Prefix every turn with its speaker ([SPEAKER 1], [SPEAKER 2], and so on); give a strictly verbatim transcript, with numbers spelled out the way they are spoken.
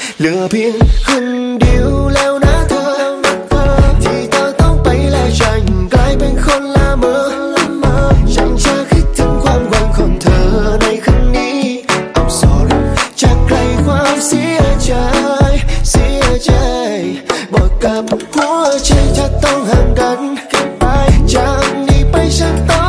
[SPEAKER 1] เหลือเพียงคนเดียวแล้วนะเธอที่เธอต้องไปและฉันกลายเป็นคนละเมอฉันจะคิดถึงความหวังของเธอในคืนนี้ I'm sorry จากใครความเสียใจเสียใจบอกกับหัวใจจะต้องห่างกันไปจากนี้ไปฉันต้อง